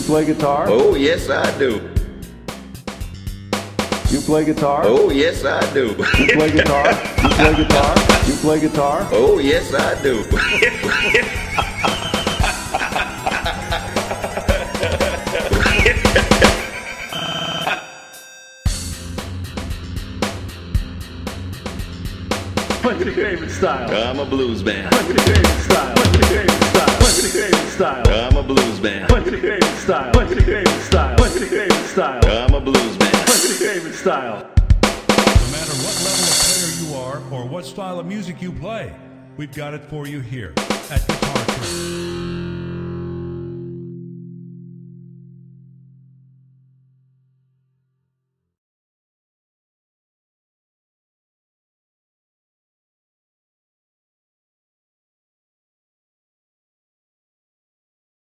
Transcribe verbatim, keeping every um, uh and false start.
play guitar? Oh, yes, I do. You play guitar? Oh, yes, I do. You play guitar? You play guitar? You play guitar? Oh, yes, I do. What's your favorite style? I'm a blues man. What's your favorite style? What's your favorite style? What's your favorite style? I'm a blues man. What's your favorite style? What's your favorite style? What's your favorite style? I'm a blues man. What's your favorite style? No matter what level of player you are or what style of music you play, we've got it for you here at Guitar Trend.